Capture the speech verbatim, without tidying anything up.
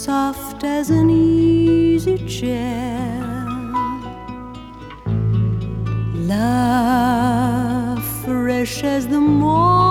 soft as an easy chair. Love fresh as the morning